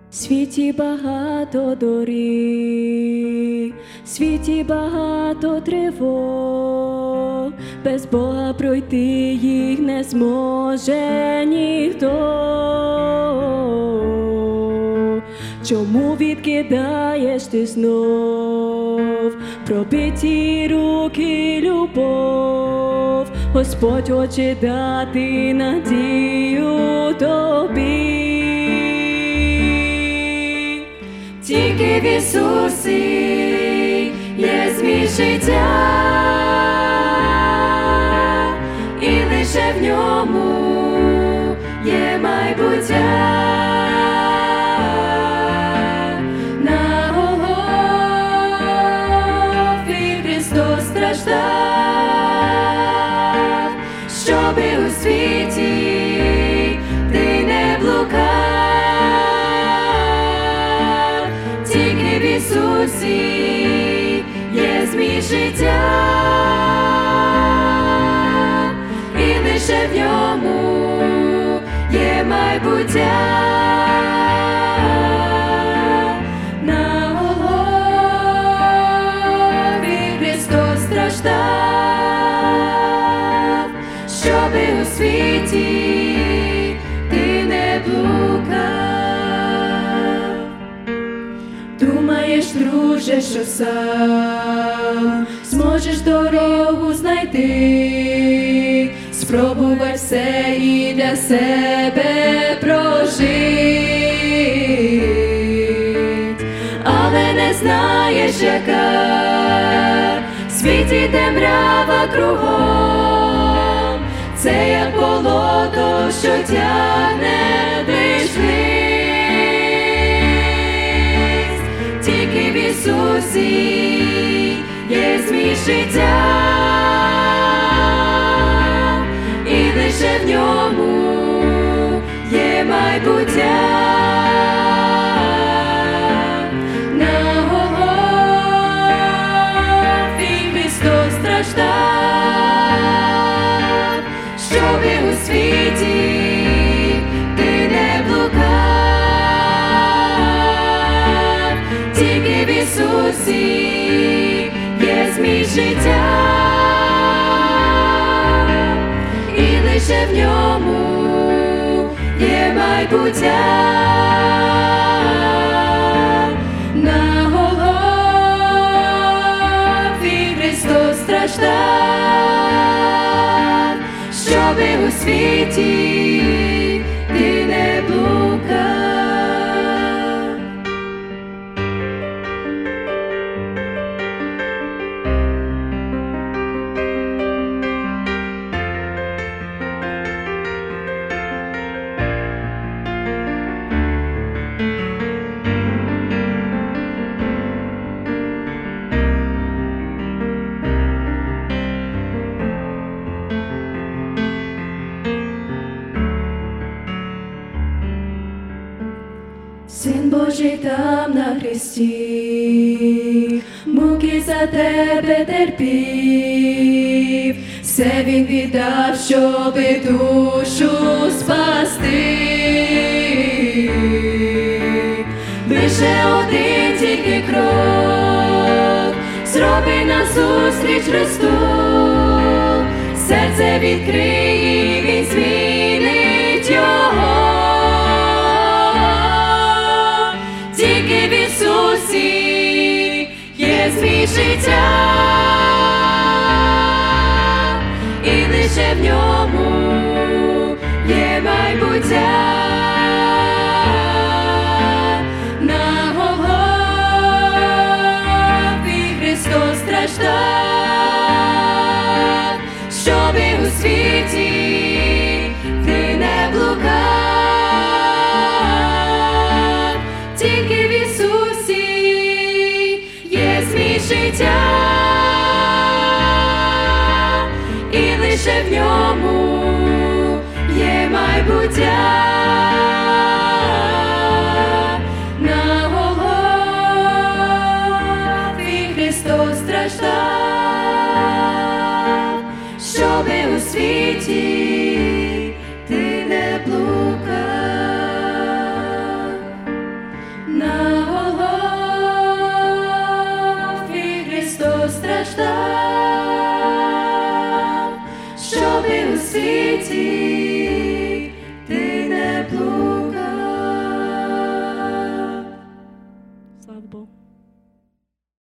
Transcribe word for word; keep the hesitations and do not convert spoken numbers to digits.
В світі багато доріг, в світі багато тривог, без Бога пройти їх не зможе ніхто. Чому відкидаєш ти знов пробиті руки любов? Господь хоче дати надію тобі. Тільки в Ісусі є зміст життя, і лише в ньому є майбуття. На Голгофі Христос страждав, щоби у світі ти не блукав. Тільки в Ісусі є зміст життя, і лише в ньому є майбуття. На Голгофі Христос страждав, щоби у світі ти не блукав. Думаєш, друже, що сам зможеш дорогу знайти, спробувай все і для себе прожить, але не знаєш, яка в світі темрява кругом. Це як болото, що тягне лиш вниз. Тільки в Ісусі є зміст життя, і лише в ньому є майбуття. На Голгофі Христос страждав, щоби у світі ти не блукав. Тільки в Ісусі є зміст життя, і лише в ньому є майбуття. На Голгофі Христос страждав, щоби у світі ти не блукав. Син Божий там на хресті муки за тебе терпів, все він віддав, щоби душу спасти. Лише один тільки крок зроби назустріч Христу, серце відкриє, він змінить його. Тільки в Ісусі є зміст життя, і лише в ньому є майбуття. На Голгофі Христос страждав, щоби у світі ти не блукав. Тільки в Ісусі є зміст життя, і лише в ньому є майбуття. На Голгофі Христос страждав, щоби у світі ти не блукав. на Голгофі Христос страждав, щоби у світі